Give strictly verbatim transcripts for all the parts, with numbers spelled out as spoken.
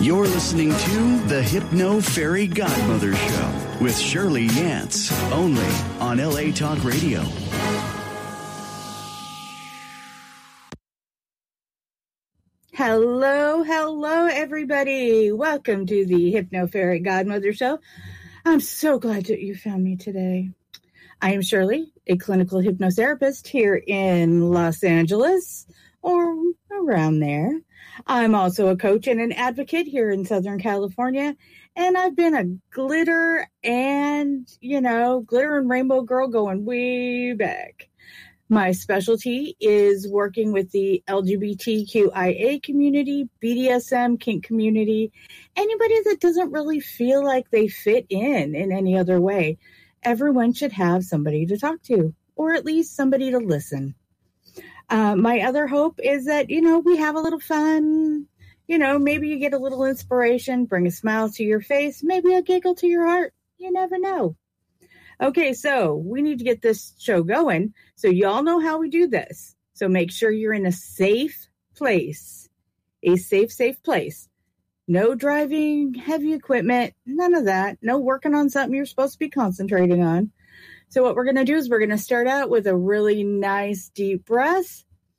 You're listening to the Hypno Fairy Godmother Show with Shirley Yance, only on L A Talk Radio. Hello, hello, everybody. Welcome to the Hypno Fairy Godmother Show. I'm so glad that you found me today. I am Shirley, a clinical hypnotherapist here in Los Angeles, or around there. I'm also a coach and an advocate here in Southern California, and I've been a glitter and, you know, glitter and rainbow girl going way back. My specialty is working with the L G B T Q I A community, B D S M, kink community, anybody that doesn't really feel like they fit in in any other way. Everyone should have somebody to talk to, or at least somebody to listen. Uh, my other hope is that, you know, we have a little fun, you know, maybe you get a little inspiration, bring a smile to your face, maybe a giggle to your heart. You never know. Okay, so we need to get this show going. So y'all know how we do this. So make sure you're in a safe place, a safe, safe place. No driving heavy equipment, none of that. No working on something you're supposed to be concentrating on. So what we're going to do is we're going to start out with a really nice deep breath.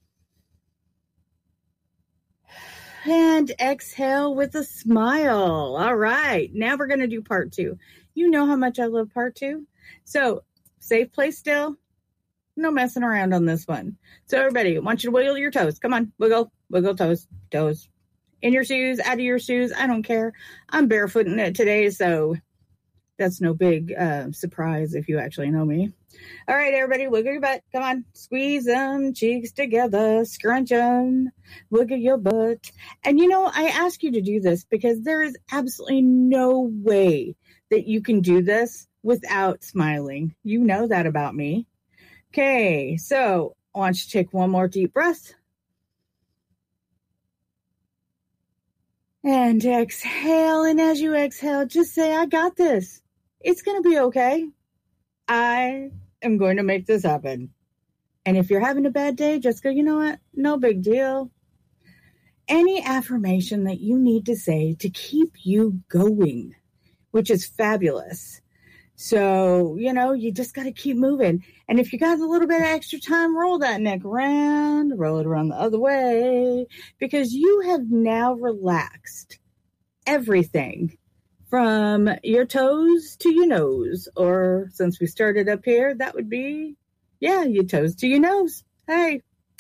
And exhale with a smile. All right, now we're going to do part two. You know how much I love part two. So safe place still. No messing around on this one. So everybody, I want you to wiggle your toes. Come on, wiggle, wiggle toes, toes. In your shoes, out of your shoes, I don't care. I'm barefooting it today, so that's no big uh, surprise if you actually know me. All right, everybody, wiggle your butt. Come on, squeeze them cheeks together, scrunch them, wiggle your butt. And, you know, I ask you to do this because there is absolutely no way that you can do this without smiling. You know that about me. Okay, so I want you to take one more deep breath. And exhale, and as you exhale, just say, I got this. It's going to be okay. I am going to make this happen. And if you're having a bad day, just go, you know what? No big deal. Any affirmation that you need to say to keep you going, which is fabulous. So, you know, you just got to keep moving. And if you got a little bit of extra time, roll that neck around, roll it around the other way, because you have now relaxed everything from your toes to your nose. Or since we started up here, that would be, yeah, your toes to your nose. Hey.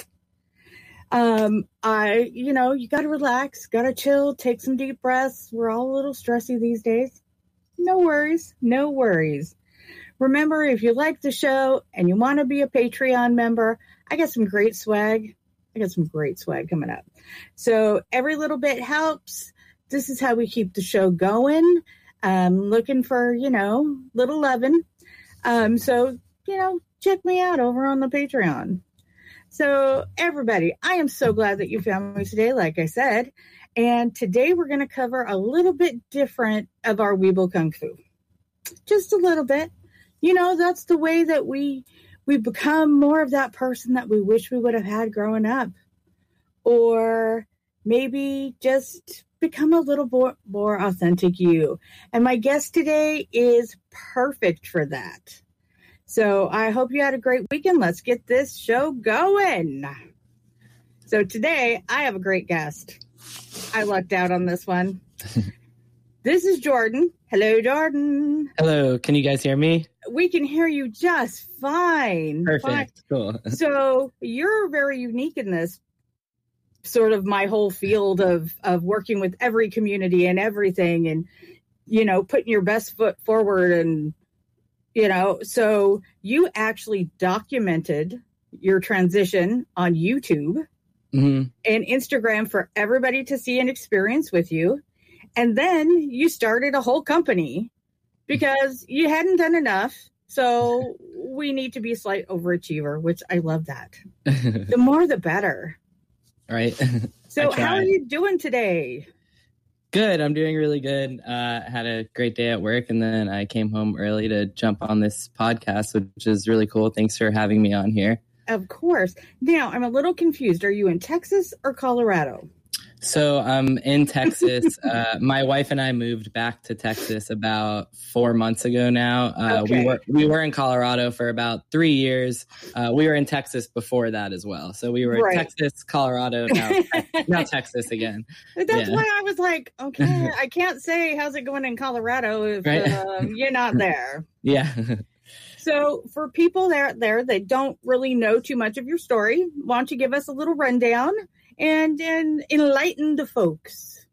Um, I, you know, you got to relax, got to chill, take some deep breaths. We're all a little stressy these days. No worries. No worries. Remember, if you like the show and you want to be a Patreon member, I got some great swag. I got some great swag coming up. So every little bit helps. This is how we keep the show going. Um, looking for, you know, little loving. Um, so, you know, check me out over on the Patreon. So everybody, I am so glad that you found me today, like I said. And today we're going to cover a little bit different of our Weeble Kung Fu. Just a little bit. You know, that's the way that we we become more of that person that we wish we would have had growing up. Or maybe just become a little more, more authentic you. And my guest today is perfect for that. So I hope you had a great weekend. Let's get this show going. So today I have a great guest. I lucked out on this one. This is Jordan. Hello, Jordan. Hello. Can you guys hear me? We can hear you just fine. Perfect. Fine. Cool. So you're very unique in this sort of my whole field of, of working with every community and everything and, you know, putting your best foot forward. And, you know, so you actually documented your transition on YouTube. Mm-hmm. And Instagram for everybody to see and experience with you. And then you started a whole company because you hadn't done enough. So we need to be a slight overachiever, which I love that. The more, the better. Right. So how are you doing today? Good. I'm doing really good. Uh, had a great day at work, and then I came home early to jump on this podcast, which is really cool. Thanks for having me on here. Of course. Now, I'm a little confused. Are you in Texas or Colorado? So I'm in Texas. Uh, my wife and I moved back to Texas about four months ago now. Uh, Okay. We were we were in Colorado for about three years. Uh, we were in Texas before that as well. So we were Right. in Texas, Colorado, now, now Texas again. That's Yeah. why I was like, okay, I can't say how's it going in Colorado if Right. um, you're not there. Yeah. So for people there there that don't really know too much of your story, why don't you give us a little rundown and, and enlighten the folks?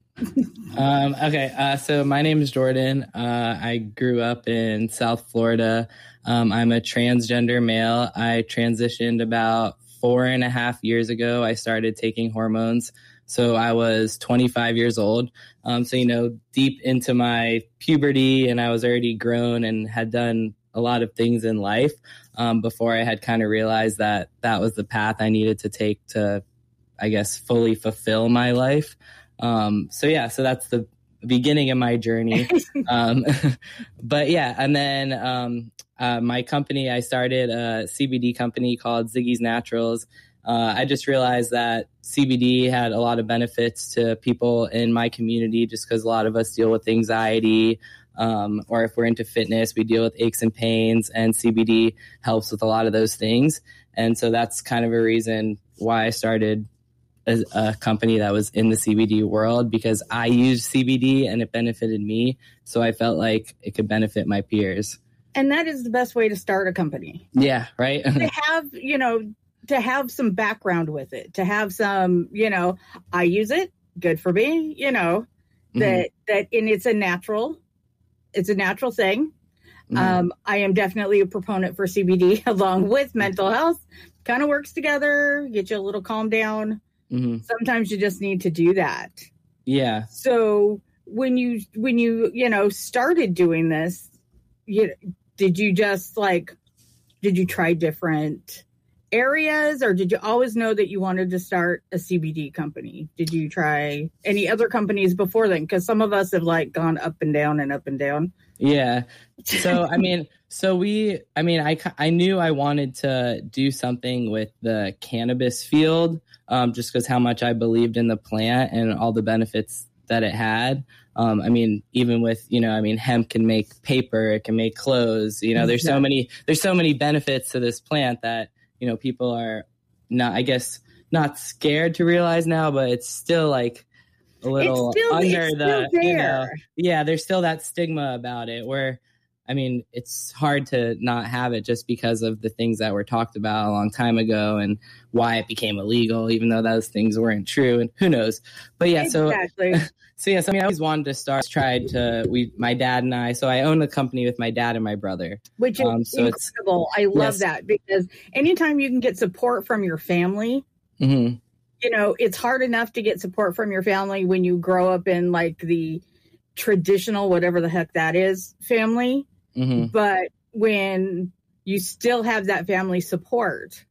Um, okay, uh, so my name is Jordan. Uh, I grew up in South Florida. Um, I'm a transgender male. I transitioned about four and a half years ago. I started taking hormones. So I was twenty-five years old. Um, so, you know, deep into my puberty, and I was already grown and had done a lot of things in life um, before I had kind of realized that that was the path I needed to take to, I guess, fully fulfill my life. Um, so yeah, so that's the beginning of my journey. um, but yeah, and then um, uh, my company, I started a C B D company called Ziggy's Naturals. Uh, I just realized that C B D had a lot of benefits to people in my community just because a lot of us deal with anxiety, um, or if we're into fitness, we deal with aches and pains, and C B D helps with a lot of those things. And so that's kind of a reason why I started a, a company that was in the C B D world, because I used C B D and it benefited me. So I felt like it could benefit my peers. And that is the best way to start a company. Yeah, right? To have, you know, to have some background with it, to have some, you know, I use it, good for me, you know, that, mm-hmm. that, and it's a natural, it's a natural thing. Mm-hmm. Um, I am definitely a proponent for C B D along with mental health. Kind of works together, get you a little calm down. Mm-hmm. Sometimes you just need to do that. Yeah. So when you, when you, you know, started doing this, you, did you just like, did you try different areas, or did you always know that you wanted to start a C B D company? Did you try any other companies before then? Because some of us have like gone up and down and up and down. Yeah. So, I mean, so we, I mean, I, I knew I wanted to do something with the cannabis field, um, just because how much I believed in the plant and all the benefits that it had. Um, I mean, even with, you know, I mean, hemp can make paper, it can make clothes, you know, there's so many, there's so many benefits to this plant that, you know, people are not, I guess, not scared to realize now, but it's still like a little still, under the, you know, yeah, there's still that stigma about it where, I mean, it's hard to not have it just because of the things that were talked about a long time ago and why it became illegal, even though those things weren't true, and who knows. But yeah, exactly. so so yes, I mean, I always wanted to start. Tried to we, my dad and I. So I own a company with my dad and my brother, which is um, so incredible. I love yes. that, because anytime you can get support from your family, mm-hmm. you know, it's hard enough to get support from your family when you grow up in like the traditional, whatever the heck that is, family. Mm-hmm. But when you still have that family support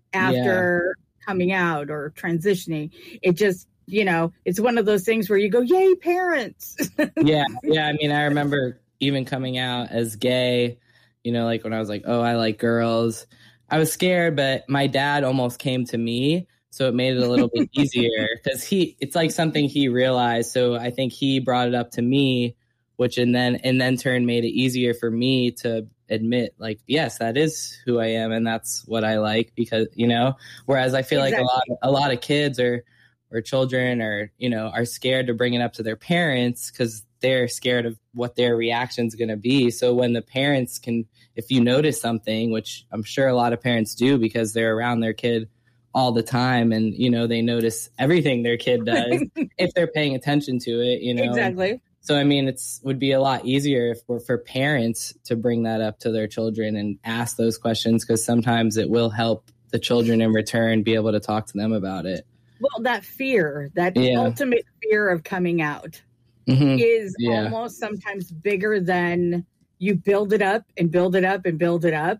after yeah. coming out or transitioning, it just, you know, it's one of those things where you go, yay, parents. yeah. Yeah. I mean, I remember even coming out as gay, you know, like when I was like, oh, I like girls. I was scared, but my dad almost came to me. So it made it a little bit easier because he, it's like something he realized. So I think he brought it up to me, which and then and then turn made it easier for me to admit, like, yes, that is who I am, and that's what I like, because, you know, whereas I feel exactly. like a lot a lot of kids or or children or, you know, are scared to bring it up to their parents because they're scared of what their reaction's going to be. So when the parents can, if you notice something, which I'm sure a lot of parents do because they're around their kid all the time, and, you know, they notice everything their kid does if they're paying attention to it, you know. Exactly. And, So, I mean, it's would be a lot easier if we're for parents to bring that up to their children and ask those questions, because sometimes it will help the children in return be able to talk to them about it. Well, that fear, that yeah. ultimate fear of coming out mm-hmm. is yeah. almost sometimes bigger than you build it up and build it up and build it up.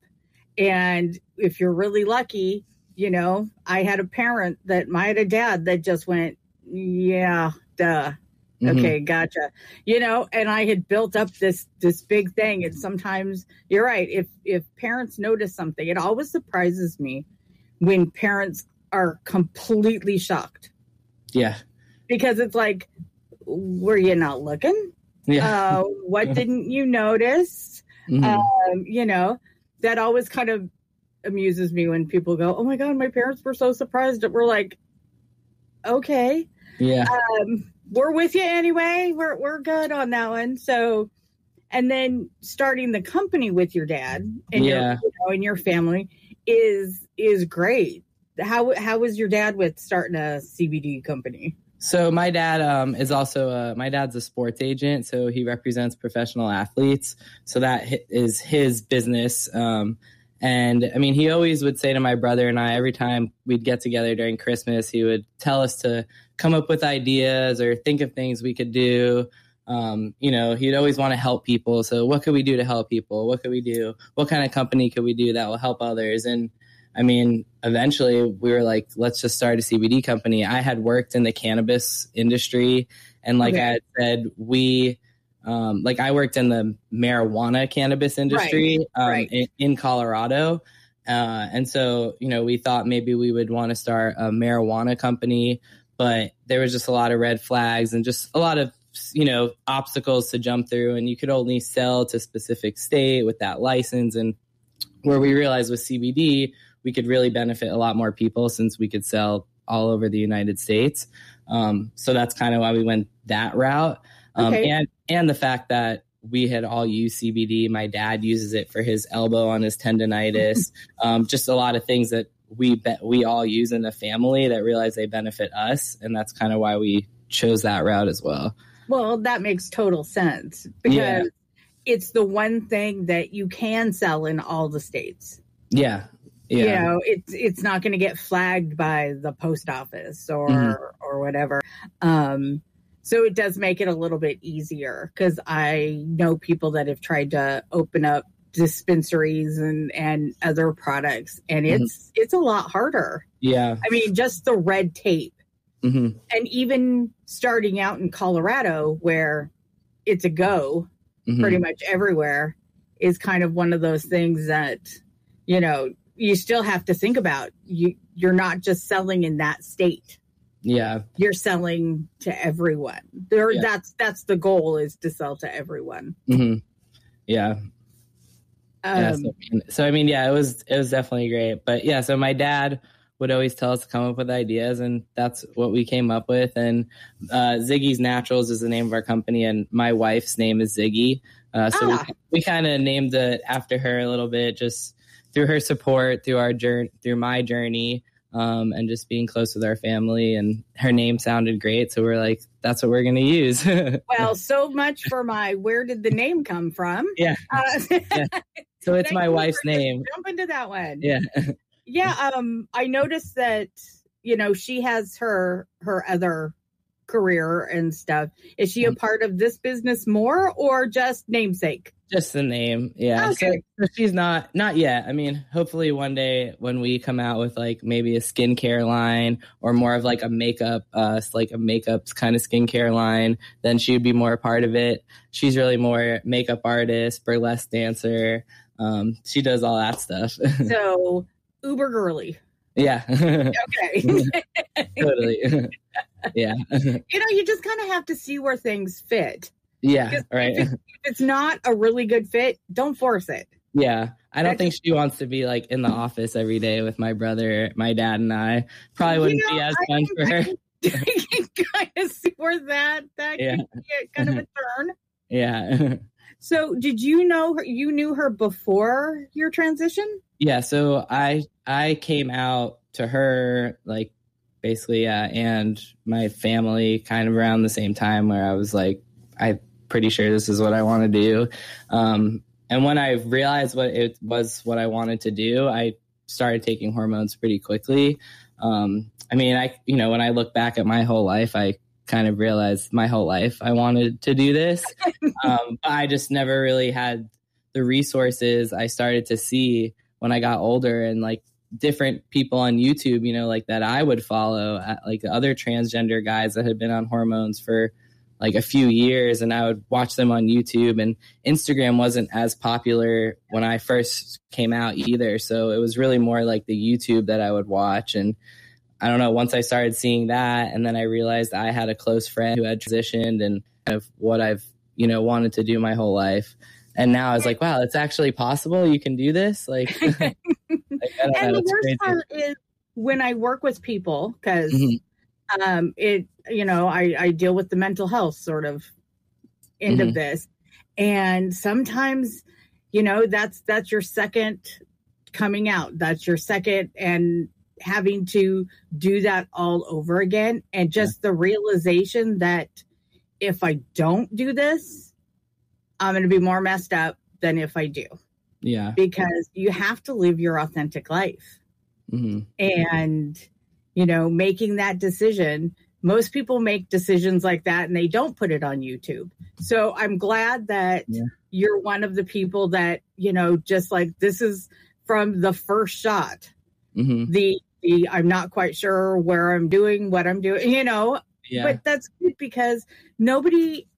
And if you're really lucky, you know, I had a parent that I had a dad that just went, yeah, duh. Mm-hmm. Okay, gotcha. You know, and I had built up this this big thing, and sometimes you're right. If if parents notice something, it always surprises me when parents are completely shocked. Yeah, because it's like, were you not looking? Yeah. Uh, what didn't you notice? Mm-hmm. Um, you know, that always kind of amuses me when people go, oh my God, my parents were so surprised. That we're like, okay. Yeah. Um, we're with you anyway. We're, we're good on that one. So, and then starting the company with your dad and Yeah. your, you know, and your family is, is great. How, how was your dad with starting a C B D company? So my dad um, is also a, my dad's a sports agent, so he represents professional athletes. So that is his business. Um, and I mean, he always would say to my brother and I, every time we'd get together during Christmas, he would tell us to come up with ideas or think of things we could do. Um, you know, he'd always want to help people. So what could we do to help people? What could we do? What kind of company could we do that will help others? And I mean, eventually we were like, let's just start a C B D company. I had worked in the cannabis industry. And like okay. I had said, we, um, like I worked in the marijuana cannabis industry right. Um, right. In, in Colorado. Uh, and so, you know, we thought maybe we would want to start a marijuana company, but there was just a lot of red flags and just a lot of, you know, obstacles to jump through. And you could only sell to a specific state with that license. And where we realized with C B D, we could really benefit a lot more people since we could sell all over the United States. Um, so that's kind of why we went that route. Um, okay. And and the fact that we had all used C B D. My dad uses it for his elbow on his tendonitis. um, just a lot of things that we be- we all use in the family that realize they benefit us. And that's kind of why we chose that route as well. Well, that makes total sense because Yeah. it's the one thing that you can sell in all the states. Yeah. Yeah. You know, it's it's not going to get flagged by the post office or Mhm. or whatever. Um, so it does make it a little bit easier because I know people that have tried to open up dispensaries and, and other products, and it's mm-hmm. it's a lot harder. Yeah. I mean, just the red tape. Mm-hmm. And even starting out in Colorado, where it's a go mm-hmm. pretty much everywhere, is kind of one of those things that, you know, you still have to think about. You, you're not just selling in that state. Yeah. You're selling to everyone. There, yeah. That's that's the goal, is to sell to everyone. Mm-hmm. Yeah. Um, yeah so, so, I mean, yeah, it was it was definitely great. But yeah, so my dad would always tell us to come up with ideas, and that's what we came up with. And uh, Ziggy's Naturals is the name of our company, and my wife's name is Ziggy. Uh, so ah. we, we kind of named it after her a little bit, just through her support, through our journey, through my journey, um, and just being close with our family. And her name sounded great, so we're like, that's what we're going to use. Well, so much for my where did the name come from? Yeah. Uh, yeah. So it's my wife's name. Jump into that one. Yeah. Yeah, um, I noticed that, you know, she has her her other career and stuff. Is she a part of this business more, or just namesake? Just the name, yeah. Okay. So, so she's not not yet. I mean, hopefully one day when we come out with like maybe a skincare line or more of like a makeup, uh, like a makeup kind of skincare line, then she would be more a part of it. She's really more makeup artist, burlesque dancer. Um, she does all that stuff. So. Uber girly. Yeah. Okay. Totally. Yeah. You know, you just kind of have to see where things fit. Yeah. Right. If, it, if it's not a really good fit, don't force it. Yeah. I don't That's, think she wants to be like in the office every day with my brother, my dad, and I. Probably wouldn't you know, be as I fun can, for her. You can kind of see where that, that yeah. can be kind of a turn. Yeah. So did you know her, you knew her before your transition? Yeah, so I I came out to her like basically uh, and my family kind of around the same time, where I was like, I'm pretty sure this is what I want to do. Um, and when I realized what it was what I wanted to do, I started taking hormones pretty quickly. Um, I mean, I you know, when I look back at my whole life, I kind of realized my whole life I wanted to do this. um, but I just never really had the resources I started to see when I got older, and like different people on YouTube, you know, like that I would follow, like other transgender guys that had been on hormones for like a few years, and I would watch them on YouTube. And Instagram wasn't as popular when I first came out either. So it was really more like the YouTube that I would watch. And I don't know, once I started seeing that, and then I realized I had a close friend who had transitioned and kind of what I've, you know, wanted to do my whole life. And now I was like, wow, it's actually possible. You can do this. Like, like I don't and know, the worst crazy. part is when I work with people, because Mm-hmm. um, it, you know, I, I deal with the mental health sort of end Mhm. of this. And sometimes, you know, that's, that's your second coming out. That's your second, and having to do that all over again. And just the realization that if I don't do this, I'm going to be more messed up than if I do, Yeah. because you have to live your authentic life. Mm-hmm. And, you know, making that decision, most people make decisions like that and they don't put it on YouTube. So I'm glad that Yeah. you're one of the people that, you know, just like, this is from the first shot, Mm-hmm. the, the I'm not quite sure where I'm doing, what I'm doing, you know, Yeah. but that's good because nobody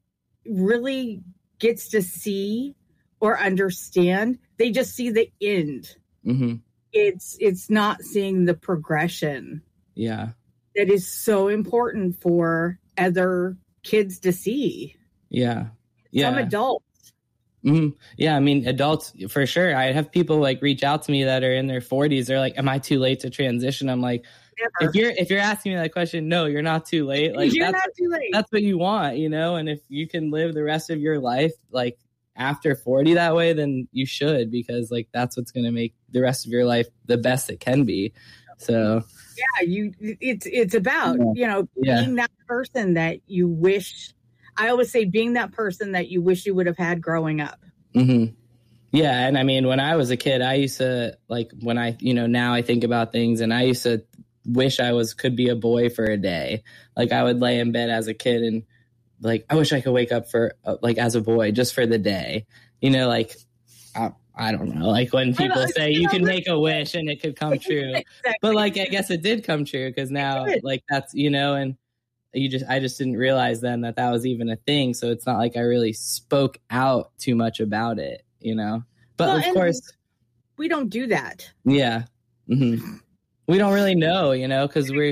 really gets to see or understand. They just see the end. Mm-hmm. It's, it's not seeing the progression Yeah. that is so important for other kids to see. Yeah. Yeah. Some adults. Mm-hmm. Yeah, I mean, adults for sure. I have people like reach out to me that are in their forties. They're like, "Am I too late to transition?" I'm like, Never. if you're if you're asking me that question, no, you're not too late. Like You're that's not too late. that's what you want, you know. And if you can live the rest of your life like after forty that way, then you should, because like that's what's going to make the rest of your life the best it can be. So Yeah, you. It's it's about Yeah. you know Yeah. being that person that you wish. I always say being that person that you wish you would have had growing up. Mm-hmm. Yeah, and I mean, when I was a kid, I used to like when I, you know, now I think about things, and I used to wish I was could be a boy for a day. Like I would lay in bed as a kid and like I wish I could wake up for uh, like as a boy just for the day. You know, like I, I don't know, like when people say you can make a wish and it could come true, Exactly. but like I guess it did come true because now did. like that's you know and. You just, I just didn't realize then that that was even a thing. So it's not like I really spoke out too much about it, you know. But Well, of and course, we don't do that. yeah, hmm we don't really know, you know, because we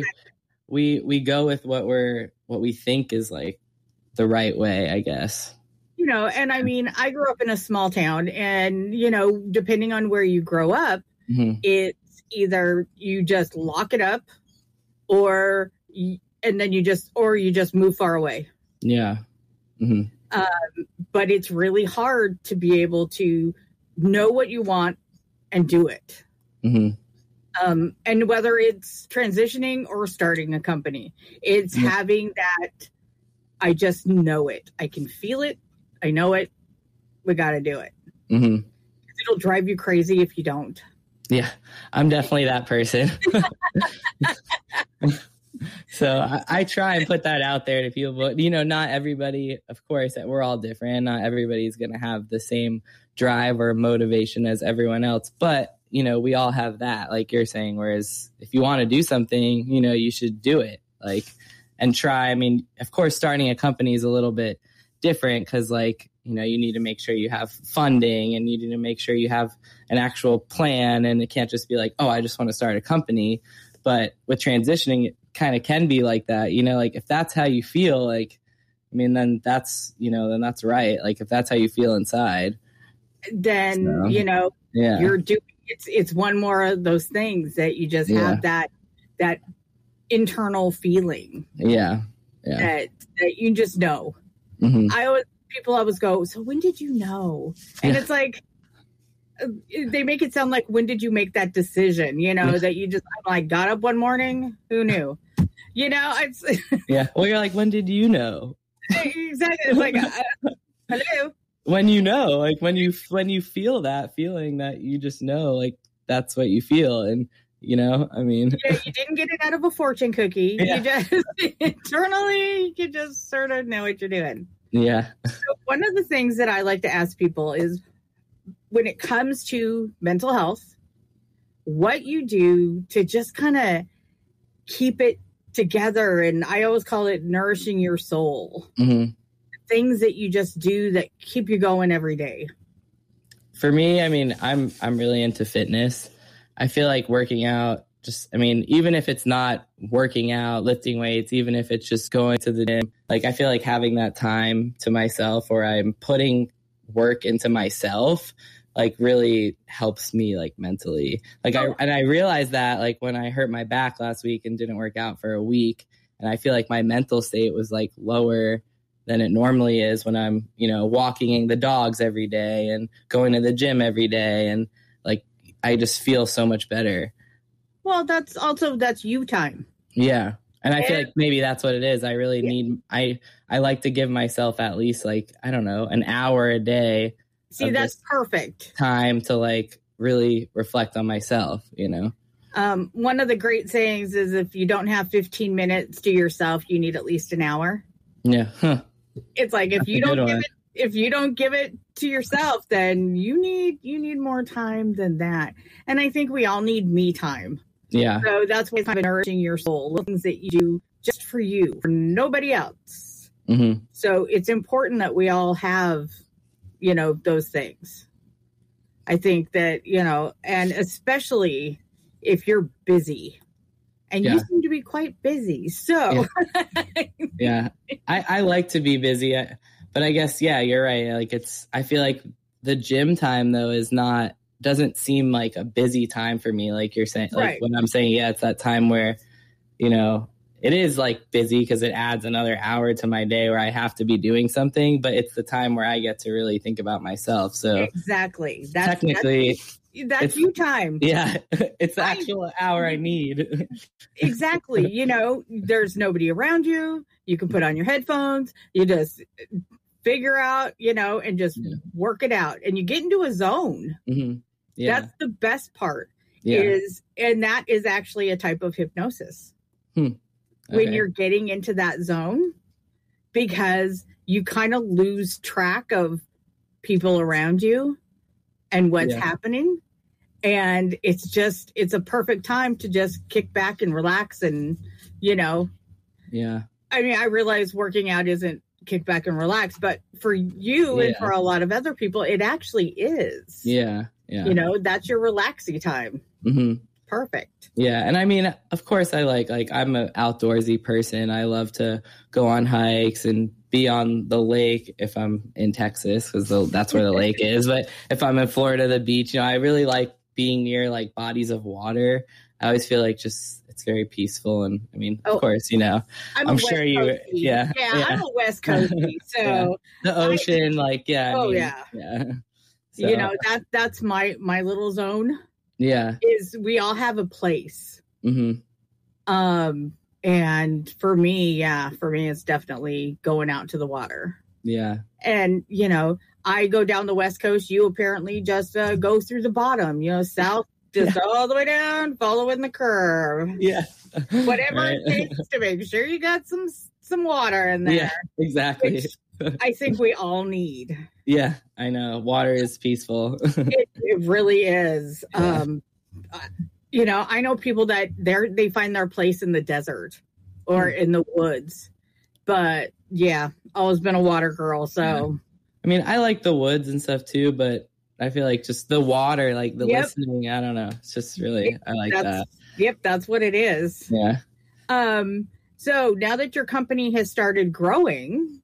we we go with what we're what we think is like the right way, I guess. You know, and I mean, I grew up in a small town, and you know, depending on where you grow up, hmm it's either you just lock it up, or you, and then you just, or you just move far away. Yeah. hmm But it's really hard to be able to know what you want and do it. hmm Um, and whether it's transitioning or starting a company, it's Yeah. having that, I just know it. I can feel it. I know it. We got to do it. hmm It'll drive you crazy if you don't. Yeah, I'm definitely that person. So I, I try and put that out there to people, but you know, not everybody, of course, we're all different. Not everybody's going to have the same drive or motivation as everyone else, but you know, we all have that, like you're saying, whereas if you want to do something, you know, you should do it, like, and try. I mean, of course, starting a company is a little bit different because like, you know, you need to make sure you have funding and you need to make sure you have an actual plan, and it can't just be like, oh, I just want to start a company. But with transitioning, it kind of can be like that, you know, like if that's how you feel, like, I mean, then that's, you know, then that's right. Like if that's how you feel inside, Then, So, you know, yeah, you're doing, it's, it's one more of those things that you just Yeah. have that, that internal feeling yeah, yeah. that, that you just know. hmm I always, people always go, so when did you know? And Yeah. it's like, uh, they make it sound like, when did you make that decision? You know, Yeah. that you just I'm like got up one morning. Who knew? You know, it's Yeah. Well, you're like, when did you know? exactly. It's like, uh, hello. When you know, like when you when you feel that feeling that you just know, like that's what you feel, and you know, I mean, Yeah, you didn't get it out of a fortune cookie. Yeah. You just internally, you just sort of know what you're doing. yeah, So one of the things that I like to ask people is, when it comes to mental health, what you do to just kind of keep it together. And I always call it nourishing your soul. hmm Things that you just do that keep you going every day. For me, I mean, I'm I'm really into fitness. I feel like working out just, I mean, even if it's not working out, lifting weights, even if it's just going to the gym, like I feel like having that time to myself or I'm putting work into myself, like really helps me like mentally. Like I, and I realized that like when I hurt my back last week and didn't work out for a week, and I feel like my mental state was like lower than it normally is when I'm, you know, walking the dogs every day and going to the gym every day. And like, I just feel so much better. Well, that's also, that's you time. Yeah. And I feel like maybe that's what it is. I really yeah. need, I, I like to give myself at least like, I don't know, an hour a day. See, that's perfect. Time to like really reflect on myself, you know? Um, one of the great sayings is if you don't have fifteen minutes to yourself, you need at least an hour. Yeah. Huh. It's like, if that's you don't give one. it, if you don't give it to yourself, then you need, you need more time than that. And I think we all need me time. Yeah. So that's what's kind of nourishing your soul, things that you do just for you, for nobody else. Mm-hmm. So it's important that we all have, you know, those things. I think that, you know, and especially if you're busy, and yeah. you seem to be quite busy. So yeah, yeah. I, I like to be busy, but I guess, yeah, you're right. Like it's, I feel like the gym time though is not, doesn't seem like a busy time for me. Like you're saying, like right. when I'm saying, yeah, it's that time where, you know, it is like busy because it adds another hour to my day where I have to be doing something, but it's the time where I get to really think about myself. So exactly. That's, technically that's, that's you time. Yeah. It's the actual hour I need. Exactly. You know, there's nobody around you. You can put on your headphones. You just figure out, you know, and just yeah. work it out. And you get into a zone. Mm-hmm. Yeah. That's the best part yeah. is, and that is actually a type of hypnosis. Hmm. Okay. When you're getting into that zone, because you kind of lose track of people around you and what's yeah. happening. And it's just, it's a perfect time to just kick back and relax and, you know. Yeah. I mean, I realize working out isn't kick back and relax, but for you yeah. and for a lot of other people, it actually is. Yeah. Yeah. You know, that's your relaxing time. Mm-hmm. Perfect. Yeah. And I mean, of course I like, like I'm an outdoorsy person. I love to go on hikes and be on the lake if I'm in Texas, because that's where the lake is. But if I'm in Florida, the beach, you know, I really like being near like bodies of water. I always feel like just, it's very peaceful. And I mean, of oh, course, you know, I'm, I'm sure you, yeah, yeah, yeah. I'm a West Coastie. So yeah. the ocean, I, like, yeah. Oh I mean, yeah. Yeah. So, you know, that that's my, my little zone. Yeah. Is we all have a place. Mm-hmm. Um, and for me, yeah, for me, it's definitely going out to the water. Yeah. And, you know, I go down the West Coast. You apparently just uh, go through the bottom, you know, south, just yeah. all the way down, following the curve. Yeah. Whatever right. it takes to make sure you got some, some water in there. Yeah, exactly. I think we all need. Yeah, I know. Water is peaceful. it, it really is. Yeah. Um, you know, I know people that they're, they find their place in the desert or mm. in the woods. But yeah, always been a water girl. So, yeah. I mean, I like the woods and stuff too, but I feel like just the water, like the yep. listening, I don't know. It's just really, I like that's, that. Yep, that's what it is. Yeah. Um. So now that your company has started growing,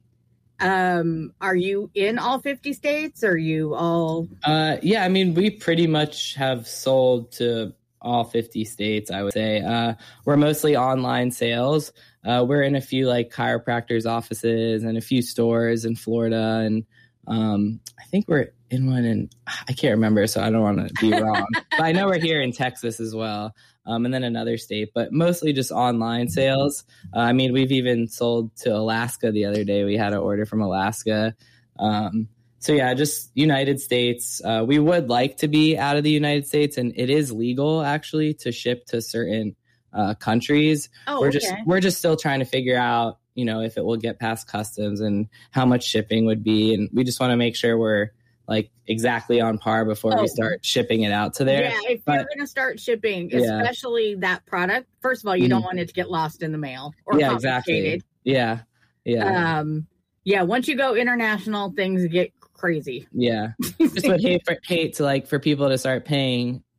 um, are you in all fifty states? Are you all? Uh, yeah, I mean, we pretty much have sold to all fifty states, I would say. Uh, we're mostly online sales. Uh, we're in a few like chiropractors' offices and a few stores in Florida. And um, I think we're in one in, I can't remember, so I don't want to be wrong. But I know we're here in Texas as well. Um, and then another state, but mostly just online sales. Uh, I mean, we've even sold to Alaska the other day. We had an order from Alaska. Um, so yeah, just United States. Uh, we would like to be out of the United States, and it is legal actually to ship to certain uh, countries. Oh, we're okay. just we're just still trying to figure out, you know, if it will get past customs and how much shipping would be, and we just want to make sure we're like exactly on par before oh. we start shipping it out to there. Yeah, if but, you're going to start shipping, yeah. especially that product, first of all, you mm. don't want it to get lost in the mail or yeah, confiscated. Exactly. Yeah, yeah. Um, yeah, once you go international, things get crazy. Yeah, just would hate for hate to like for people to start paying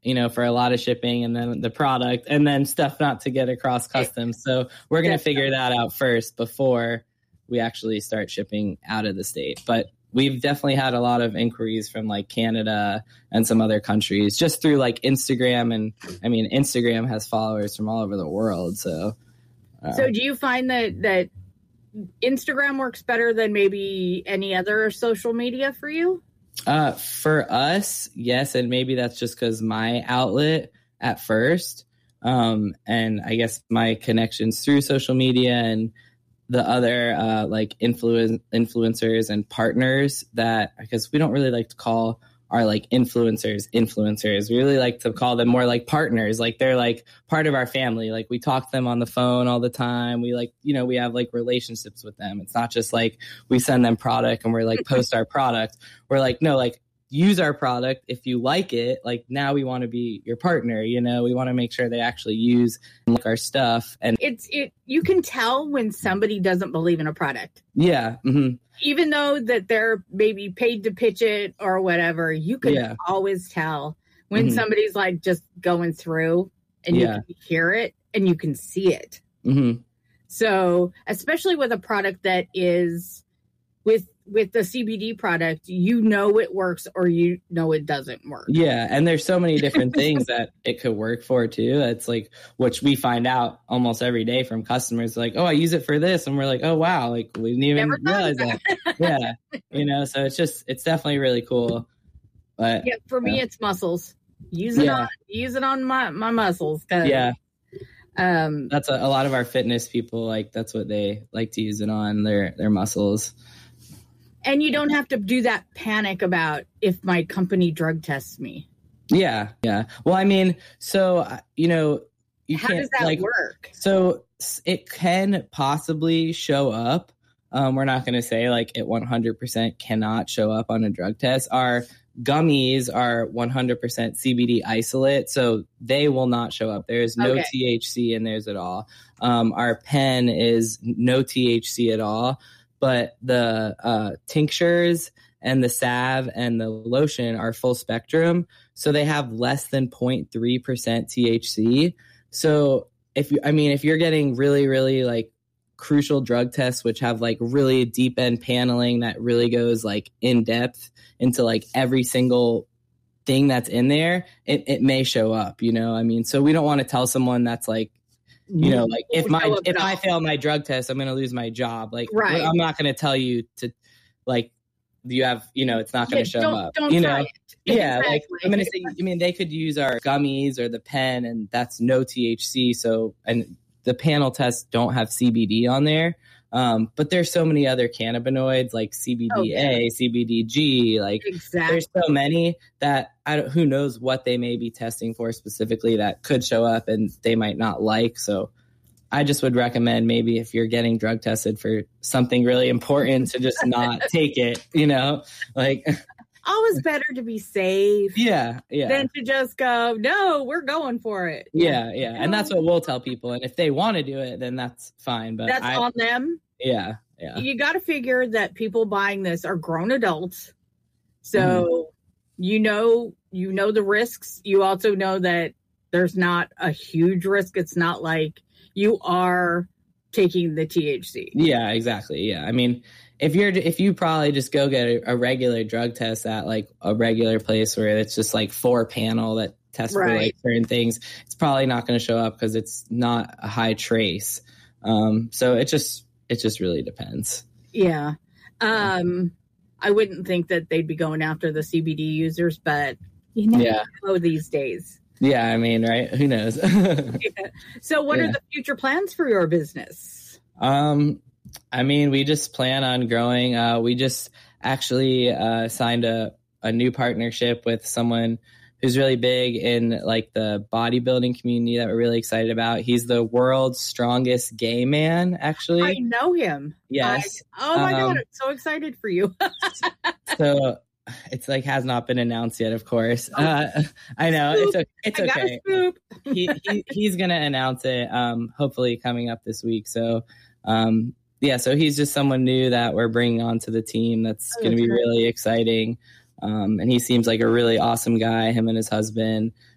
you know, for a lot of shipping and then the product and then stuff not to get across customs. So we're going to figure that out first before we actually start shipping out of the state. But we've definitely had a lot of inquiries from like Canada and some other countries just through like Instagram. And I mean, Instagram has followers from all over the world. So, uh, so do you find that, that Instagram works better than maybe any other social media for you? Uh, for us, yes. And maybe that's just because my outlet at first, um, and I guess my connections through social media and the other uh, like influence influencers and partners that, because we don't really like to call our like influencers influencers. We really like to call them more like partners. Like they're like part of our family. Like we talk to them on the phone all the time. We like, you know, we have like relationships with them. It's not just like we send them product and we're like post our product. We're like, no, like use our product. If you like it, like now we want to be your partner. You know, we want to make sure they actually use and like our stuff. And it's it. You can tell when somebody doesn't believe in a product. Yeah. Mm-hmm. Even though that they're maybe paid to pitch it or whatever, you can Yeah. always tell when Mm-hmm. somebody's like just going through and Yeah. you can hear it and you can see it. Mm-hmm. So, especially with a product that is with with the C B D product, you know it works or you know it doesn't work. Yeah, and there's so many different things that it could work for too. It's like, which we find out almost every day from customers, like, oh, I use it for this, and we're like, oh wow, like we didn't even Never thought realize of that. that. Yeah, you know, so it's just, it's definitely really cool. But Yeah, for me, Yeah. it's muscles. Use it Yeah. on use it on my my muscles. 'Cause, yeah, Um, that's a, a lot of our fitness people, like that's what they like to use it on, their their muscles. and you don't have to do that panic about if my company drug tests me. Yeah, yeah. Well, I mean, so uh, you know, you How can't does that like work? So s- it can possibly show up. Um, we're not going to say like it one hundred percent cannot show up on a drug test. Our gummies are one hundred percent C B D isolate, so they will not show up. There's no Okay. T H C in theirs at all. Um, our pen is no T H C at all, but the uh, tinctures and the salve and the lotion are full spectrum, so they have less than zero point three percent T H C. So if you, I mean, if you're getting really, really like crucial drug tests, which have like really deep end paneling that really goes like in depth into like every single thing that's in there, it, it may show up, you know? I mean, so we don't want to tell someone that's like, you know, like if my, Show up if at I all. fail my drug test, I'm going to lose my job. Like, Right. I'm not going to tell you to like, you have, you know, it's not going Yeah, to show don't, up, don't you try know? it. Yeah, like Exactly. I'm gonna say, I mean, they could use our gummies or the pen, and that's no T H C. So, and the panel tests don't have C B D on there, um, but there's so many other cannabinoids like C B D A, Oh, yeah. C B D G. Like, Exactly. there's so many that I don't, who knows what they may be testing for specifically that could show up, and they might not like. So, I just would recommend maybe if you're getting drug tested for something really important to just not take it. You know, like. Always better to be safe Yeah, yeah. than to just go, no, we're going for it. Yeah, yeah. And that's what we'll tell people. And if they want to do it, then that's fine. But That's I, on them. yeah, yeah. You got to figure that people buying this are grown adults. So Mm-hmm. you know, you know the risks. You also know that there's not a huge risk. It's not like you are taking the T H C. Yeah, exactly. Yeah. I mean, if you're, if you probably just go get a, a regular drug test at like a regular place where it's just like four panel that tests for Right. like certain things, it's probably not going to show up because it's not a high trace. Um, so it just, it just really depends. Yeah. Um, I wouldn't think that they'd be going after the C B D users, but you never Yeah. know these days. Yeah. I mean, right. Who knows? So what Yeah. are the future plans for your business? Um, I mean, we just plan on growing. Uh, we just actually uh, signed a, a new partnership with someone who's really big in like the bodybuilding community that we're really excited about. He's the world's strongest gay man, actually. I know him. Yes. I- oh my Um, God. I'm so excited for you. So it's like has not been announced yet, of course. Uh, I know it's o- it's I got a okay. scoop. he, he he's gonna announce it um hopefully coming up this week. So um yeah, so he's just someone new that we're bringing onto the team that's Oh, gonna be that's great. really exciting. Um and he seems like a really awesome guy, him and his husband.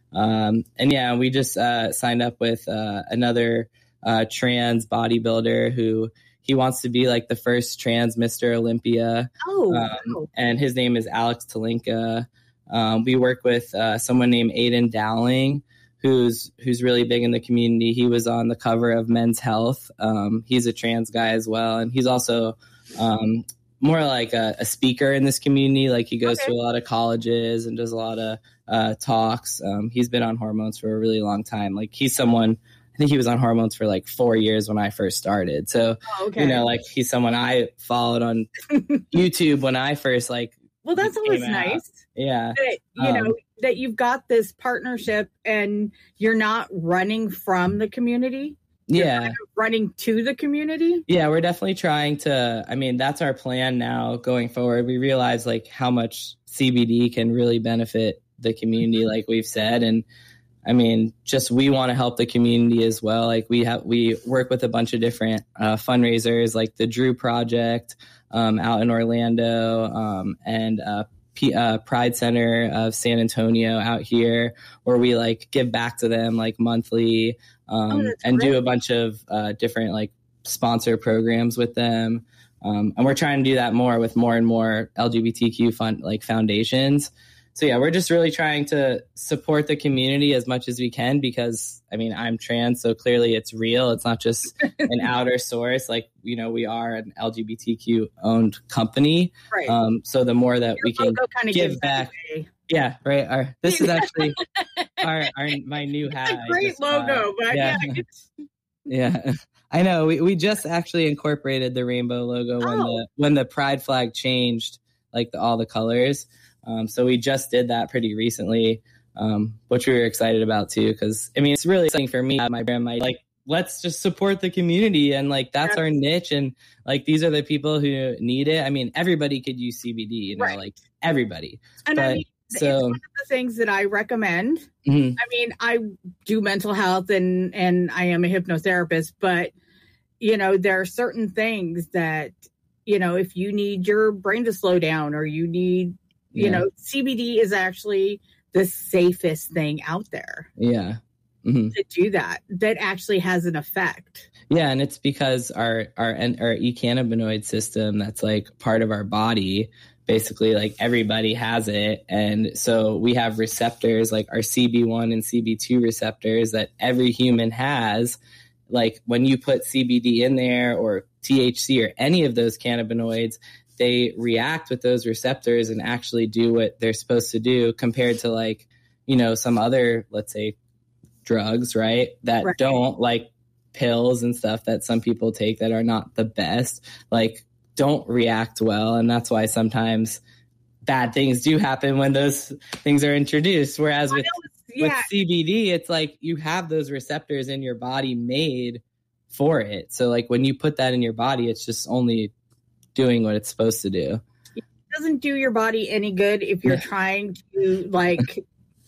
Um, and yeah, we just uh, signed up with uh, another uh, trans bodybuilder who he wants to be like the first trans Mister Olympia. Oh, um, wow. And his name is Alex Talinka. Um, we work with uh, someone named Aiden Dowling, who's who's really big in the community. He was on the cover of Men's Health. Um, he's a trans guy as well, and he's also um, more like a, a speaker in this community. Like he goes Okay. to a lot of colleges and does a lot of uh, talks. Um, he's been on hormones for a really long time. Like he's someone, I think he was on hormones for like four years when I first started. So, Oh, okay. you know, like he's someone I followed on YouTube when I first like, Well, that's came always out. nice yeah. that, you Um, know, that you've got this partnership and you're not running from the community. You're Yeah. kind of running to the community. Yeah, we're definitely trying to, I mean, that's our plan now going forward. We realize like how much C B D can really benefit the community, like we've said. And I mean, just we want to help the community as well. Like we have, we work with a bunch of different uh, fundraisers, like the Drew Project um, out in Orlando, um, and uh, P- uh, Pride Center of San Antonio out here, where we like give back to them like monthly, um, Oh, that's and do great. a bunch of uh, different like sponsor programs with them. Um, and we're trying to do that more with more and more L G B T Q fund like foundations. So yeah, we're just really trying to support the community as much as we can because, I mean, I'm trans, so clearly it's real. It's not just an outer source. Like, you know, we are an L G B T Q owned company. Right. Um, so the more that Your we can logo kind of give gives back. that away. Yeah, right. Our, this is actually our, our my new It's hat. a I great just bought. logo, but yeah. yeah. it's- Yeah, I know. We we just actually incorporated the rainbow logo when Oh. the when the pride flag changed, like the, all the colors. Um, so we just did that pretty recently, um, which we were excited about too. Because I mean, it's really exciting for me. My brand, my like, let's just support the community, and like that's Yeah. our niche, and like these are the people who need it. I mean, everybody could use C B D, you know, Right. like everybody. And I But mean, it's so one of the things that I recommend. mhm, I mean, I do mental health and and I am a hypnotherapist, but you know, there are certain things that, you know, if you need your brain to slow down or you need, you yeah, know, C B D is actually the safest thing out there yeah. Mhm. to do that, that actually has an effect. Yeah, and it's because our our and our ecannabinoid system that's like part of our body, basically like everybody has it, and so we have receptors like our C B one and C B two receptors that every human has. Like when you put C B D in there or T H C or any of those cannabinoids, they react with those receptors and actually do what they're supposed to do compared to like, you know, some other, let's say, drugs, right? That Right. don't like pills and stuff that some people take that are not the best, like don't react well. And that's why sometimes bad things do happen when those things are introduced. Whereas with, with Yeah, C B D, it's like you have those receptors in your body made for it. So like when you put that in your body, it's just only doing what it's supposed to do. it doesn't do your body any good if you're Yeah. trying to like,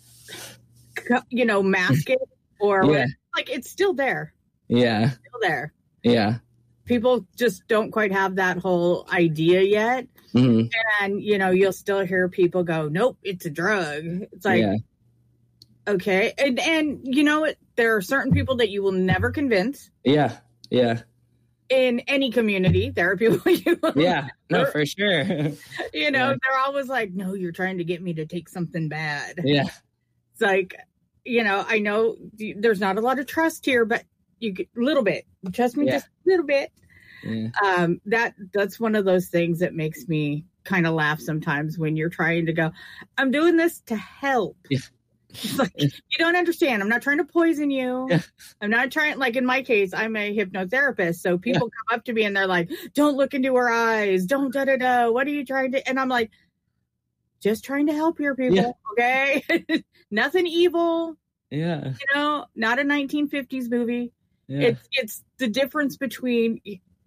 cu- you know, mask it or Yeah. whatever. Like it's still there, Yeah. still there. Yeah. People just don't quite have that whole idea yet. hmm And, you know, you'll still hear people go, nope, it's a drug. It's like, yeah. okay. And, and you know what? There are certain people that you will never convince Yeah. Yeah. in any community. There are people you will, Yeah. No, for sure. you know, Yeah. they're always like, no, you're trying to get me to take something bad. yeah. It's like, you know, I know there's not a lot of trust here, but you get a little bit. Trust me Yeah. just a little bit. Yeah. Um, that that's one of those things that makes me kind of laugh sometimes when you're trying to go, I'm doing this to help. Yeah. It's like, you don't understand. I'm not trying to poison you. Yeah. I'm not trying, like in my case, I'm a hypnotherapist. So people come up to me and they're like, don't look into her eyes. Don't da da da. What are you trying to? And I'm like, just trying to help your people. Yeah. Okay. Nothing evil, Yeah. you know, not a nineteen fifties movie. Yeah. It's it's the difference between,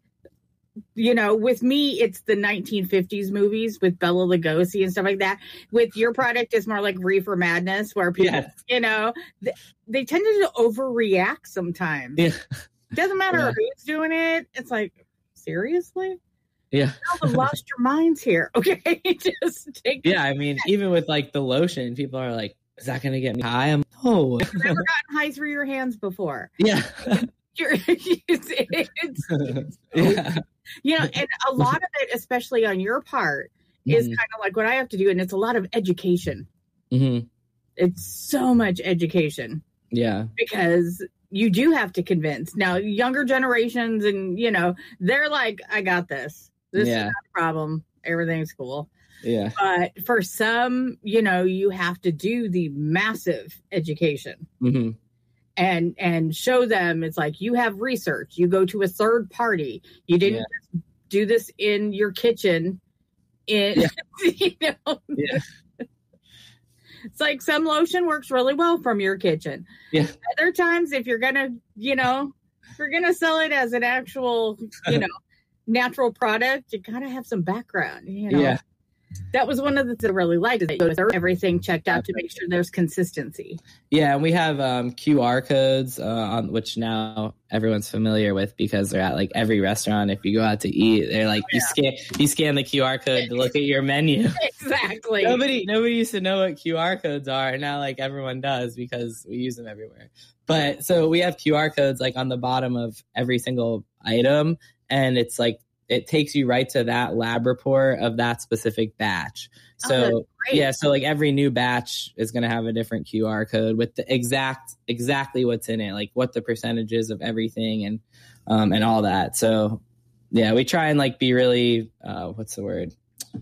you know, with me, it's the nineteen fifties movies with Bela Lugosi and stuff like that. With your product, it's more like Reefer Madness, where people, Yes. you know, they, they tend to overreact sometimes. Yeah. It doesn't matter Yeah. who's doing it. It's like, seriously? Yeah. Y'all have lost your minds here. Okay, just take. Yeah. I mean, even with like the lotion, people are like, is that going to get me high? I'm, no, No. Have you ever gotten high through your hands before? Yeah. You're, it's, it's, it's, Yeah. you know, and a lot of it, especially on your part, is Mhm. kind of like what I have to do. And it's a lot of education. Mhm. It's so much education Yeah. because you do have to convince. Now, younger generations and, you know, they're like, I got this. This Yeah. is not a problem. Everything's cool. Yeah. But for some, you know, you have to do the massive education. hmm and and show them it's like you have research, you go to a third party, you didn't Yeah. just do this in your kitchen in Yeah. you know Yeah. it's like some lotion works really well from your kitchen. Yeah. Other times if you're gonna you know if you're gonna sell it as an actual you know natural product, you gotta have some background, you know. Yeah. That was one of the things I really liked, is that you go to everything checked out to make sure there's consistency. Yeah, and we have um, Q R codes, uh, on which now everyone's familiar with because they're at like every restaurant. If you go out to eat, they're like, you scan, you scan the Q R code to look at your menu. Exactly. Nobody, nobody used to know what Q R codes are, and now like everyone does because we use them everywhere. But so we have Q R codes like on the bottom of every single item, and it's like it takes you right to that lab report of that specific batch. So Oh, great. yeah, so like every new batch is going to have a different Q R code with the exact exactly what's in it, like what the percentages of everything and um and all that. So yeah, we try and like be really uh what's the word?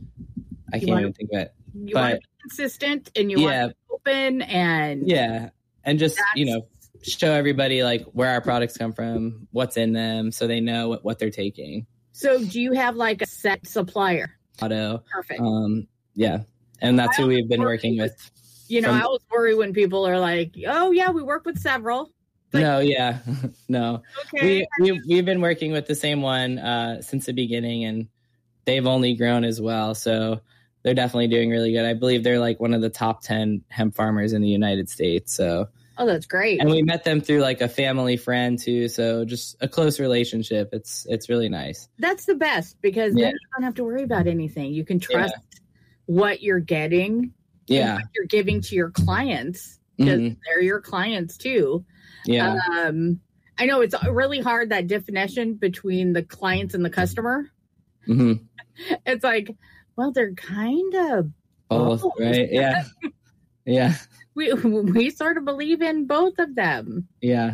I You can't wanna- even think of it. You But- want to be consistent and you Yeah. want to be open and Yeah, and just That's- you know show everybody like where our products come from, what's in them, so they know what, what they're taking. So do you have like a set supplier? Auto, Perfect. um, yeah, and that's who we've been working with. You know, from- I always worry when people are like, "Oh yeah, we work with several." Like- No, yeah, no. Okay. We, we we've been working with the same one uh, since the beginning, and they've only grown as well. So they're definitely doing really good. I believe they're like one of the top ten hemp farmers in the United States. So, Oh, that's great. and we met them through like a family friend too. So just a close relationship. It's it's really nice. That's the best because Yeah. then you don't have to worry about anything. You can trust what you're getting, and Yeah, what you're giving to your clients because Mhm. they're your clients too. yeah, Um, I know it's really hard, that definition between the clients and the customer. hmm It's like, well, they're kind of both, both. right? Yeah, yeah, we we sort of believe in both of them. yeah.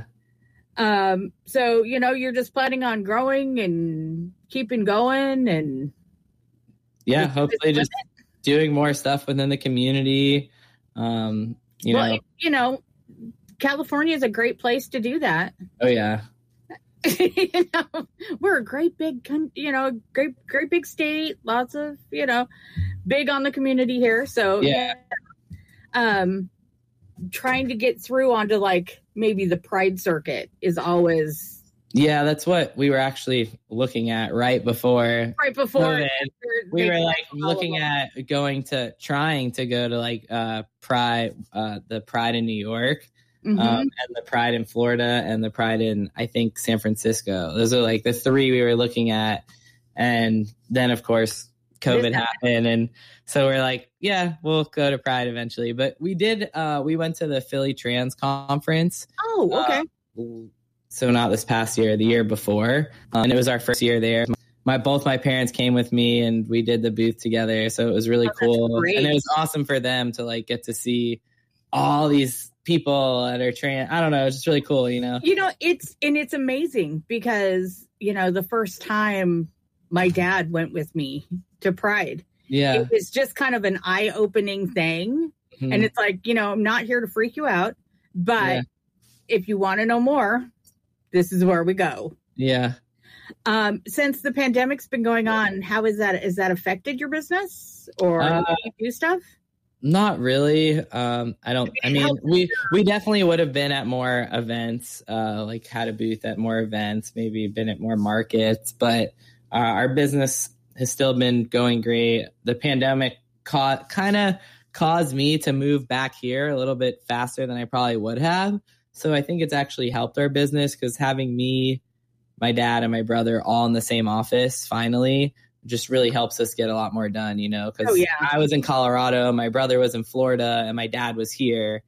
Um, so you know, you're just planning on growing and keeping going, and Yeah, It's- hopefully it's just doing more stuff within the community. Um, you well, know, you know, California is a great place to do that. oh yeah, you know, we're a great big, con- you know, great, great big state. Lots of, you know, big on the community here. So Yeah. um, trying to get through onto like maybe the Pride circuit is always yeah. That's what we were actually looking at right before right before COVID. We they- were like all looking of at going to trying to go to like uh Pride, uh the Pride in New York, Mhm. um, and the Pride in Florida, and the Pride in I think San Francisco. Those are like the three we were looking at, and then of course COVID This happened, and so we're like, yeah, we'll go to Pride eventually. But we did. Uh, we went to the Philly Trans Conference. Oh, okay. Uh, so not this past year, the year before, um, and it was our first year there. My both my parents came with me, and we did the booth together. So it was really Oh, that's cool, great. and it was awesome for them to like get to see all these people that are trans. I don't know, it's just really cool, you know. You know, it's and it's amazing because you know the first time my dad went with me to Pride, Yeah, it was just kind of an eye-opening thing. Mhm. And it's like, you know, I'm not here to freak you out, but Yeah. if you want to know more, this is where we go. yeah. Um, since the pandemic's been going on, how is that? Has that affected your business or Uh, how you do stuff? Not really. Um, I don't. I mean, we we definitely would have been at more events, uh, like had a booth at more events, maybe been at more markets. But uh, our business has still been going great. The pandemic ca- kind of caused me to move back here a little bit faster than I probably would have. So I think it's actually helped our business because having me, my dad, and my brother all in the same office finally just really helps us get a lot more done, you know, because Oh, yeah. I was in Colorado, my brother was in Florida, and my dad was here.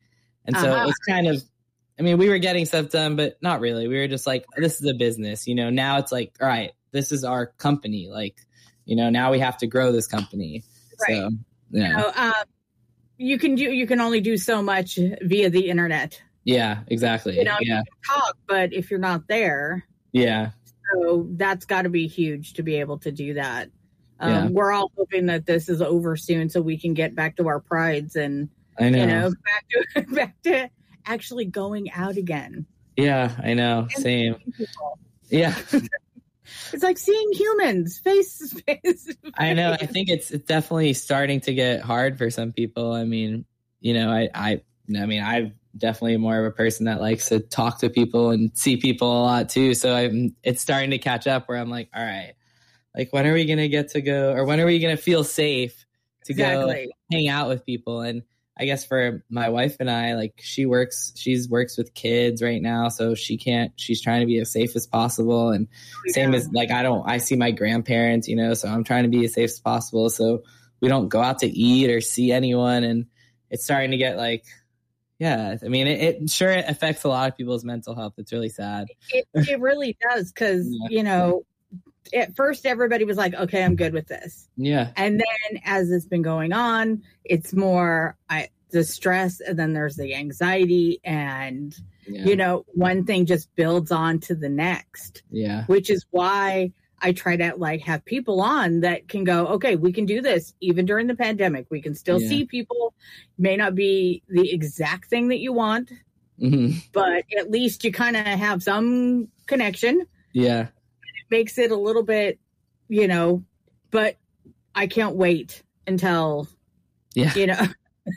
And so Uh-huh. it was kind of, I mean, we were getting stuff done, but not really. We were just like, this is a business, you know. Now it's like, all right, this is our company. Like, you know, now we have to grow this company. Right. So, yeah. You know, um, you can do, you can only do so much via the internet. Yeah, exactly. You know, yeah. you can talk, but if you're not there, Yeah. so that's got to be huge to be able to do that. Um, Yeah. We're all hoping that this is over soon so we can get back to our prides and, I know. you know, back to, back to actually going out again. Yeah, I know. And Same. seeing people. Yeah. It's like seeing humans face to face. I know. I think it's it's definitely starting to get hard for some people. I mean, you know, I I I mean, I'm definitely more of a person that likes to talk to people and see people a lot too. So I'm it's starting to catch up where I'm like, all right, like when are we gonna get to go, or when are we gonna feel safe to Exactly. go hang out with people? And I guess for my wife and I, like she works, she's works with kids right now, so she can't. She's trying to be as safe as possible, and Yeah. same as like I don't. I see my grandparents, you know, so I'm trying to be as safe as possible. So we don't go out to eat or see anyone, and it's starting to get like, yeah. I mean, it, it sure it affects a lot of people's mental health. It's really sad. It, it really does because, Yeah. you know, at first everybody was like, okay, I'm good with this. Yeah, And then as it's been going on, it's more I, the stress, and then there's the anxiety, and, yeah, you know, one thing just builds on to the next, yeah, which is why I try to like have people on that can go, okay, we can do this even during the pandemic. We can still Yeah. see people. May not be the exact thing that you want, hmm but at least you kind of have some connection. yeah, Makes it a little bit, you know, but I can't wait until, yeah, you know,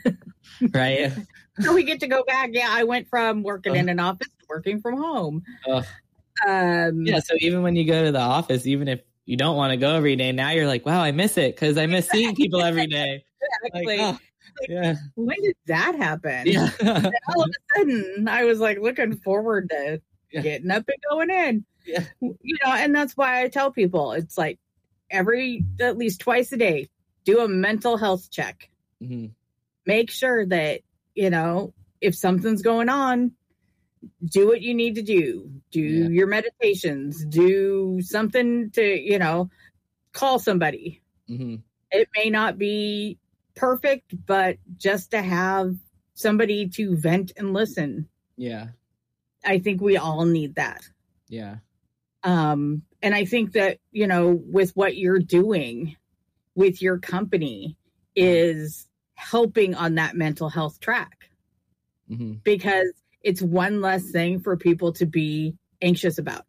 right. so we get to go back. Yeah, I went from working in an office to working from home. Ugh. Um, Yeah, so even when you go to the office, even if you don't want to go every day, now you're like, wow, I miss it because I miss seeing people every day. exactly. Like, oh, yeah, When did that happen? yeah, And all of a sudden, I was like looking forward to Yeah. getting up and going in. Yeah. You know, and that's why I tell people it's like every, at least twice a day, do a mental health check. hmm Make sure that, you know, if something's going on, do what you need to do. Do Yeah. your meditations, do something to, you know, call somebody. hmm It may not be perfect, but just to have somebody to vent and listen. yeah, I think we all need that. yeah, Um, and I think that, you know, with what you're doing with your company is helping on that mental health track, hmm because it's one less thing for people to be anxious about,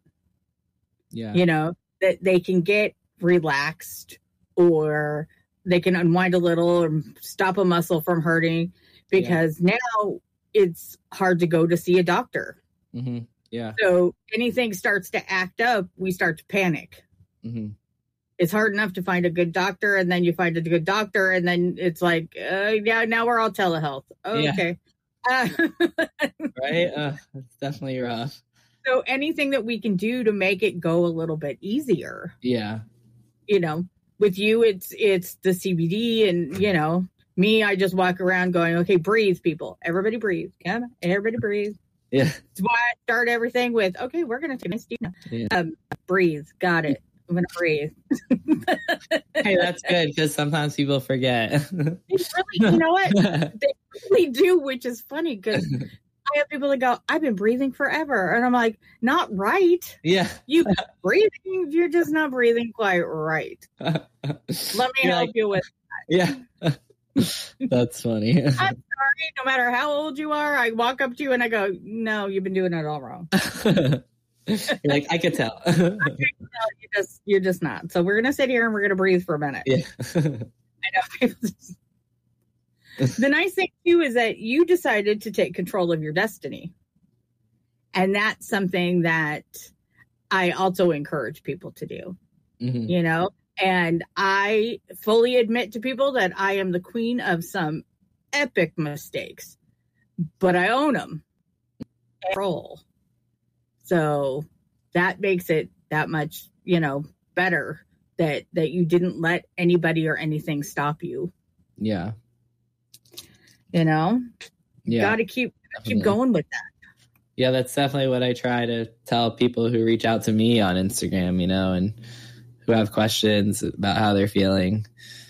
yeah, you know, that they can get relaxed, or they can unwind a little or stop a muscle from hurting, because now it's hard to go to see a doctor. hmm yeah, So anything starts to act up, we start to panic. hmm It's hard enough to find a good doctor, and then you find a good doctor, and then it's like, uh, yeah, now we're all telehealth. Oh, Yeah. okay. Uh, right. Uh, it's definitely rough. so anything that we can do to make it go a little bit easier, Yeah, you know, with you, it's it's the C B D, and you know, me, I just walk around going, okay, breathe, people, everybody breathe, come, on, everybody breathe. yeah, That's why I start everything with, okay, we're gonna take a nice deep breath. Yeah. Um, breathe, got it. I'm gonna breathe. hey, that's good because sometimes people forget. It's really, you know what? They really do, which is funny because I have people that go, I've been breathing forever. And I'm like, not right. yeah, You breathing, you're just not breathing quite right. Let me You're help like- you with yeah. That's funny. I'm sorry, no matter how old you are, I walk up to you and I go, no, you've been doing it all wrong. You're like, I could tell. No, you just you're just not. So we're gonna sit here and we're gonna breathe for a minute. yeah. I know. The nice thing too is that you decided to take control of your destiny. And that's something that I also encourage people to do, Mhm. you know, and I fully admit to people that I am the queen of some epic mistakes, but I own them. Control. So that makes it that much, you know, better that, that you didn't let anybody or anything stop you. Yeah. You know, Yeah. got to keep keep going with that. Yeah, that's definitely what I try to tell people who reach out to me on Instagram, you know, and who have questions about how they're feeling.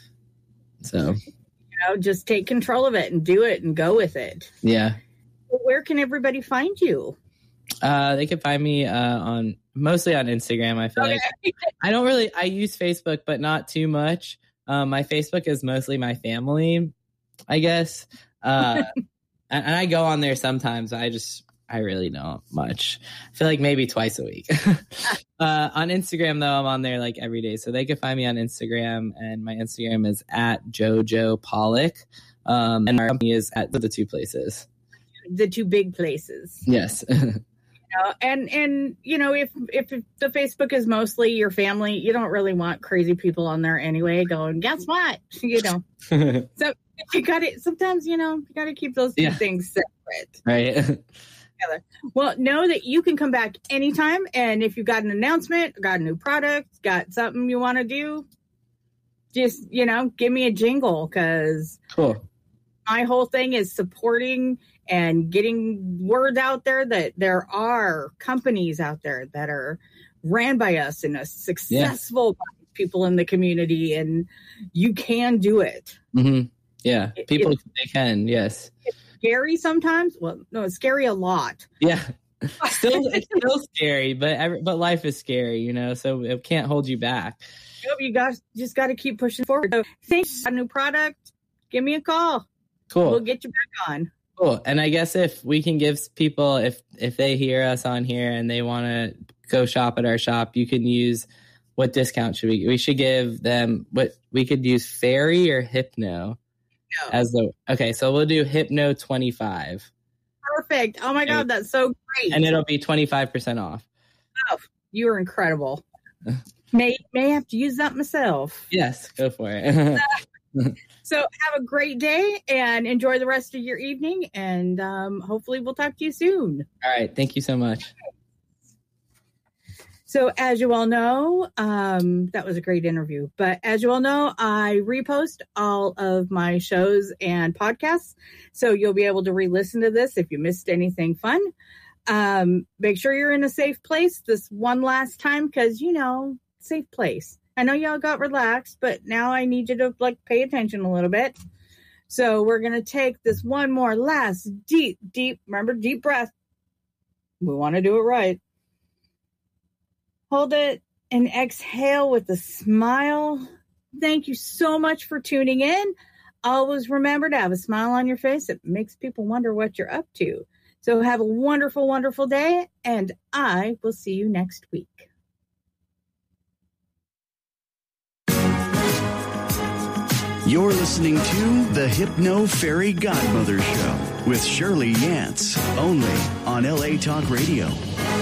So, you know, just take control of it and do it and go with it. Yeah. Where can everybody find you? Uh, they can find me uh, on mostly on Instagram. I feel okay. like I don't really I use Facebook, but not too much. Um, my Facebook is mostly my family, I guess, uh, and, and I go on there sometimes. I just I really don't much. I feel like maybe twice a week. uh, on Instagram though, I'm on there like every day, so they can find me on Instagram, and my Instagram is at Jojo Pollock, um, and my company is at the two places. The two big places. Yes. you know, and and you know, if if the Facebook is mostly your family, you don't really want crazy people on there anyway. Going, guess what? You know, so you got to sometimes you know you got to keep those two yeah. things separate, right? Together. Well, know that you can come back anytime, and if you've got an announcement, got a new product, got something you want to do, just you know, give me a jingle because cool. My whole thing is supporting and getting word out there that there are companies out there that are ran by us and a successful yeah. people in the community, and you can do it. Mm-hmm. Yeah, it, people it, they can. Yes, it's scary sometimes. Well, no, it's scary a lot. Yeah, still it's still scary, but every, but life is scary, you know. So it can't hold you back. You got just got to keep pushing forward. So, thanks. A new product. Give me a call. Cool. We'll get you back on. Cool. And I guess if we can give people, if if they hear us on here and they want to go shop at our shop, you can use, what discount should we, we should give them, what we could use Fairy or Hypno no. as the, okay, so we'll do Hypno twenty-five. Perfect. Oh my God, and, that's so great. And it'll be twenty-five percent off. Oh, you are incredible. may, may have to use that myself. Yes, go for it. So have a great day and enjoy the rest of your evening. And um, hopefully we'll talk to you soon. All right. Thank you so much. So as you all know, um, that was a great interview. But as you all know, I repost all of my shows and podcasts. So you'll be able to re-listen to this if you missed anything fun. Um, make sure you're in a safe place this one last time because, you know, safe place. I know y'all got relaxed, but now I need you to like pay attention a little bit. So we're going to take this one more last deep, deep, remember, deep breath. We want to do it right. Hold it and exhale with a smile. Thank you so much for tuning in. Always remember to have a smile on your face. It makes people wonder what you're up to. So have a wonderful, wonderful day, and I will see you next week. You're listening to the Hypno Fairy Godmother Show with Shirley Yance, only on L A Talk Radio.